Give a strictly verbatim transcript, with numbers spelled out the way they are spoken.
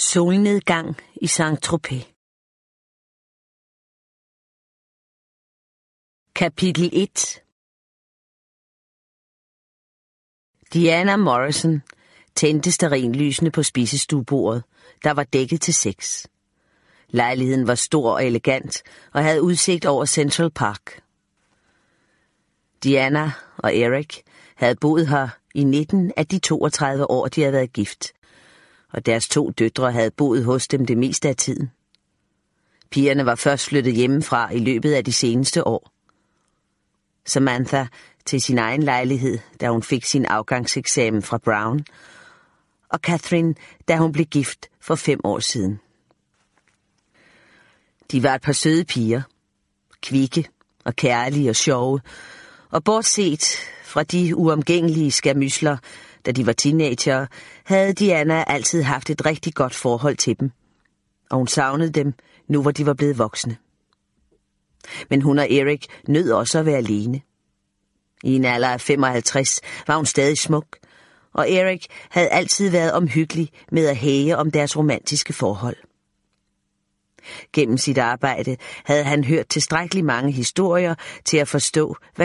Solnedgang i Saint-Tropez. Kapitel et. Diana Morrison tændte stearinlysene på spisestuebordet, der var dækket til seks. Lejligheden var stor og elegant og havde udsigt over Central Park. Diana og Eric havde boet her i nitten af de toogtredive år, de havde været gift, og deres to døtre havde boet hos dem det meste af tiden. Pigerne var først flyttet hjemmefra i løbet af de seneste år. Samantha til sin egen lejlighed, da hun fik sin afgangseksamen fra Brown, og Catherine, da hun blev gift for fem år siden. De var et par søde piger, kvikke og kærlige og sjove, og bortset fra de uomgængelige skærmysler, da de var teenagere, havde Diana altid haft et rigtig godt forhold til dem, og hun savnede dem, nu hvor de var blevet voksne. Men hun og Eric nød også at være alene. I en alder af femoghalvtreds var hun stadig smuk, og Eric havde altid været omhyggelig med at hæge om deres romantiske forhold. Gennem sit arbejde havde han hørt tilstrækkeligt mange historier til at forstå, hvad